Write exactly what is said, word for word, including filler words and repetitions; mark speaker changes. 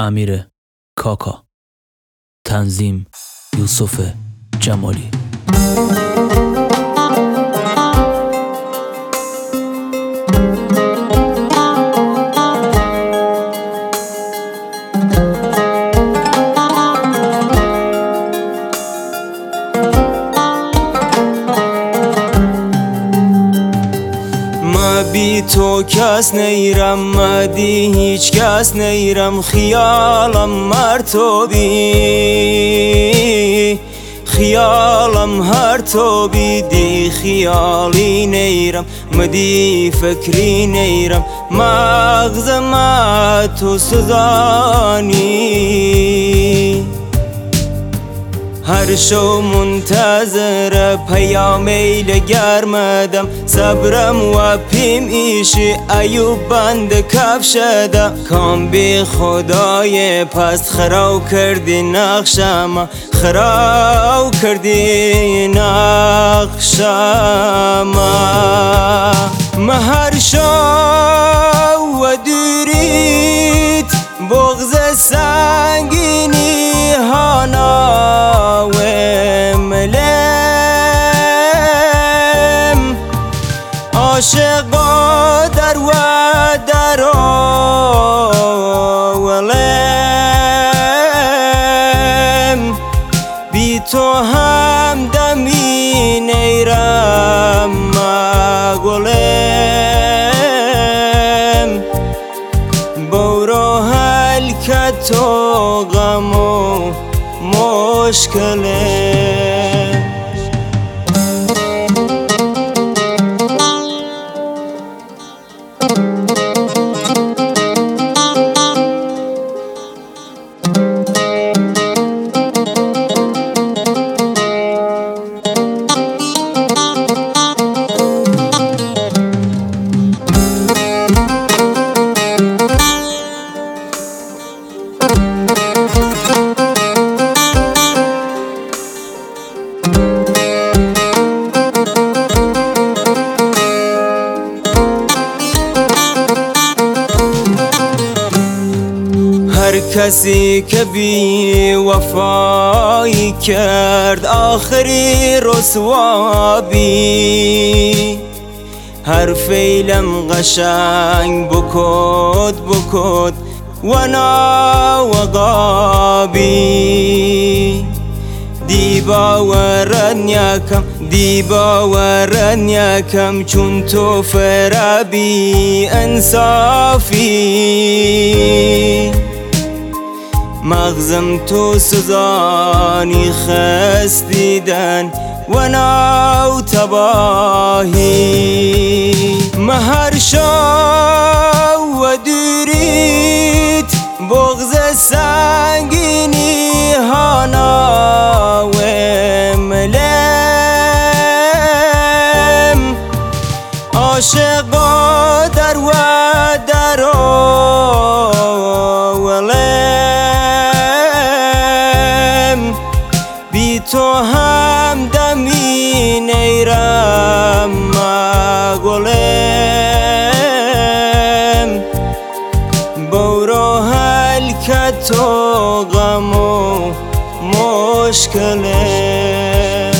Speaker 1: امیر کاکا. تنظیم یوسف جمالی.
Speaker 2: بی تو کس نیرم، مدی هیچ کس نیرم. خیالم مر تو بی، خیالم هر تو بی. دی خیالی نیرم، مدی فکری نیرم. مغزم تو سزانی، هر شو منتظر پیامیل گرمدم. صبرم و پیم ایشی ایوب بند کف شده. کام بی خدای پست خراو کردی نقشم، خراو کردی نقشم. مهر شو و دوریت بغض سنگینی هانا و ملم. عاشقا در و در ولم. بی تو هم دمی نیرم گلم. برو حل که تو غم و مشکلم. هر کسی که بی وفایی کرد آخری رسوا بی. هر فیلم قشنگ بکد بکد و نا و غابی. دی باورن یکم، دی باورن یکم. چون تو فرابی انصافی. مغزم تو سزانی خست دیدن و ناو تباهی. مهر شو و دوریت بغض سنگینی هانا و ملم. عاشقا در و در ولم. بی تو هم دمی نیرم گلم. برو حل که تو غم و مشکلم.